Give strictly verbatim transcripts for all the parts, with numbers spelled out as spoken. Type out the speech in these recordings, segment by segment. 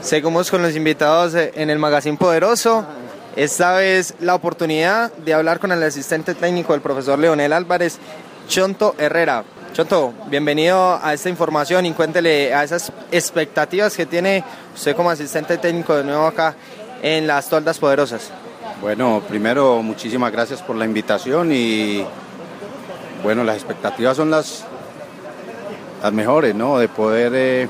Seguimos con los invitados en el Magazine Poderoso. Esta vez la oportunidad de hablar con el asistente técnico del profesor Leonel Álvarez, Chonto Herrera. Chonto, bienvenido a esta información y cuéntele a esas expectativas que tiene usted como asistente técnico de nuevo acá en las Toldas Poderosas. Bueno, primero muchísimas gracias por la invitación y bueno, las expectativas son las, las mejores, ¿no? De poder eh,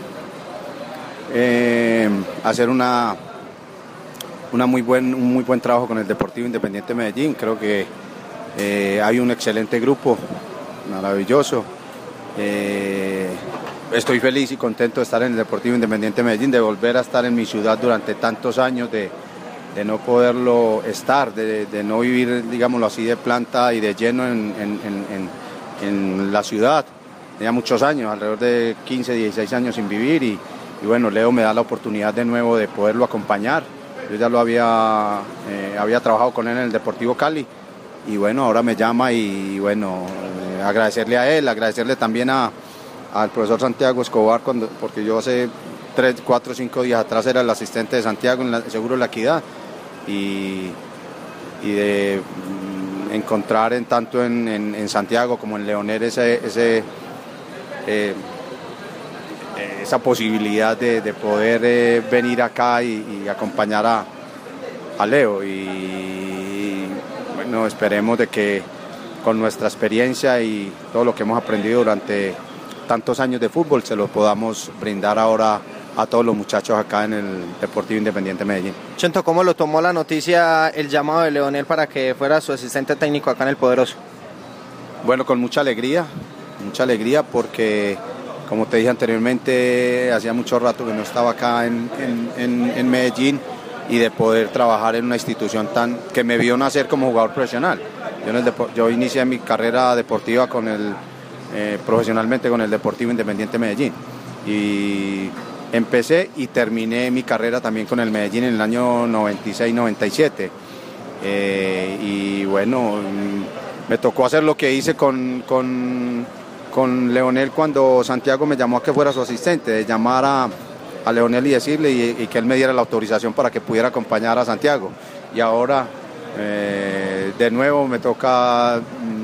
eh, hacer una, una muy buen, un muy buen trabajo con el Deportivo Independiente Medellín. Creo que eh, hay un excelente grupo, maravilloso. Eh, estoy feliz y contento de estar en el Deportivo Independiente Medellín, de volver a estar en mi ciudad durante tantos años, de, de no poderlo estar, de, de no vivir, digámoslo así, de planta y de lleno en, en, en, en la ciudad. Tenía muchos años, alrededor de quince, dieciséis años sin vivir y, y bueno, Leo me da la oportunidad de nuevo de poderlo acompañar. Yo ya lo había, eh, había trabajado con él en el Deportivo Cali y bueno, ahora me llama y bueno, eh, agradecerle a él, agradecerle también a, al profesor Santiago Escobar, cuando, porque yo hace tres, cuatro, cinco días atrás era el asistente de Santiago en la, Seguro de la Equidad y, y de mm, encontrar en, tanto en, en, en Santiago como en Leonel ese, ese, eh, esa posibilidad de, de poder eh, venir acá y, y acompañar a, a Leo y bueno, esperemos de que con nuestra experiencia y todo lo que hemos aprendido durante tantos años de fútbol se lo podamos brindar ahora a todos los muchachos acá en el Deportivo Independiente Medellín. Chonto, ¿cómo lo tomó la noticia, el llamado de Leonel para que fuera su asistente técnico acá en el Poderoso? Bueno, con mucha alegría, mucha alegría porque, como te dije anteriormente, hacía mucho rato que no estaba acá en, en, en, en Medellín y de poder trabajar en una institución tan que me vio nacer como jugador profesional. Yo, en el yo inicié mi carrera deportiva con el, eh, profesionalmente con el Deportivo Independiente Medellín y empecé y terminé mi carrera también con el Medellín en el año noventa y seis noventa y siete eh, y bueno, me tocó hacer lo que hice con, con, con Leonel cuando Santiago me llamó a que fuera su asistente, de llamar a, a Leonel y decirle y, y que él me diera la autorización para que pudiera acompañar a Santiago y ahora eh, de nuevo me toca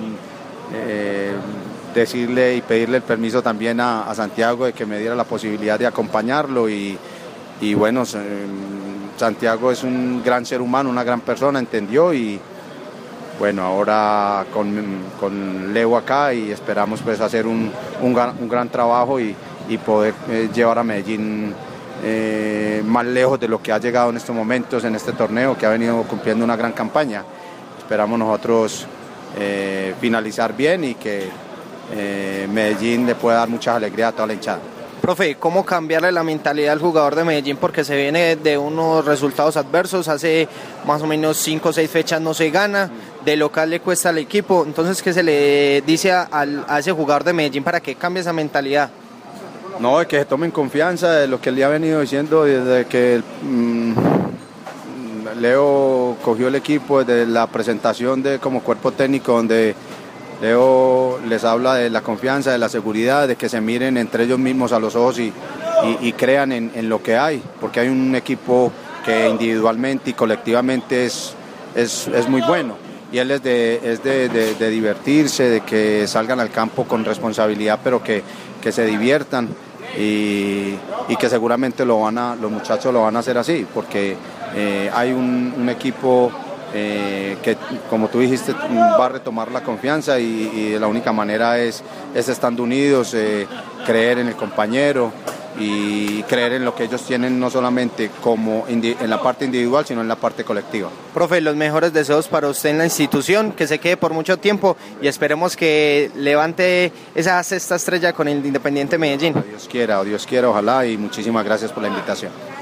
eh, decirle y pedirle el permiso también a, a Santiago de que me diera la posibilidad de acompañarlo y, y bueno, Santiago es un gran ser humano, una gran persona, entendió y bueno, ahora con, con Leo acá y esperamos pues hacer un, un, gran, un gran trabajo y, y poder eh, llevar a Medellín eh, más lejos de lo que ha llegado en estos momentos en este torneo que ha venido cumpliendo una gran campaña. Esperamos nosotros eh, finalizar bien y que Eh, Medellín le puede dar mucha alegría a toda la hinchada. Profe, ¿cómo cambiarle la mentalidad al jugador de Medellín? Porque se viene de unos resultados adversos, hace más o menos cinco o seis fechas no se gana, de local le cuesta al equipo, entonces ¿qué se le dice a, a ese jugador de Medellín para que cambie esa mentalidad? No, de que se tomen confianza de lo que él le ha venido diciendo desde que mmm, Leo cogió el equipo, desde la presentación de como cuerpo técnico donde Leo les habla de la confianza, de la seguridad, de que se miren entre ellos mismos a los ojos y, y, y crean en, en lo que hay, porque hay un equipo que individualmente y colectivamente es, es, es muy bueno y él es, de, es de, de, de divertirse, de que salgan al campo con responsabilidad, pero que, que se diviertan y, y que seguramente lo van a, los muchachos lo van a hacer así, porque eh, hay un, un equipo Eh, que como tú dijiste va a retomar la confianza y, y la única manera es, es estando unidos, eh, creer en el compañero y creer en lo que ellos tienen no solamente como en la parte individual sino en la parte colectiva. Profe, los mejores deseos para usted en la institución, que se quede por mucho tiempo y esperemos que levante esa sexta estrella con el Independiente Medellín. O Dios quiera, o Dios quiera, ojalá y muchísimas gracias por la invitación.